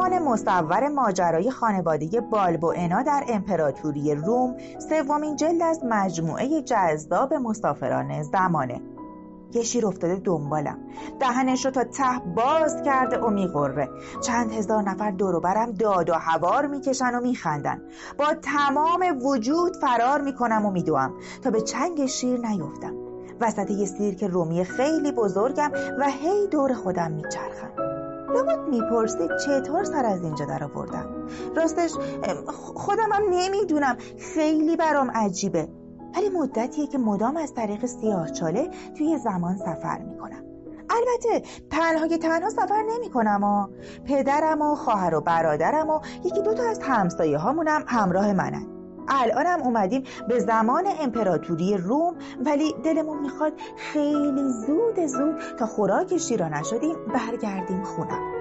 زمان مصور ماجرای خانواده بالبوئنا در امپراتوری روم، سومین جلد از مجموعه جذاب مسافران زمانه. یه شیر افتاده دنبالم، دهنش رو تا ته باز کرده و میغره. چند هزار نفر دور و برم داد و هوار میکشن و میخندن. با تمام وجود فرار میکنم و میدوام تا به چنگ شیر نیفتم. وسط یه سیرک رومی خیلی بزرگم و هی دور خودم میچرخم. لابد میپرسید چطور سر از اینجا در آوردم. راستش خودم هم نمیدونم، خیلی برام عجیبه، ولی مدتیه که مدام از طریق سیاهچاله توی زمان سفر میکنم. البته تنها سفر نمیکنم. پدرم و خواهر و برادرم و یکی دوتا از همسایه هامونم همراه منن. الانم اومدیم به زمان امپراتوری روم، ولی دلمون میخواد خیلی زود تا خوراک شیرا نشدیم برگردیم خونم.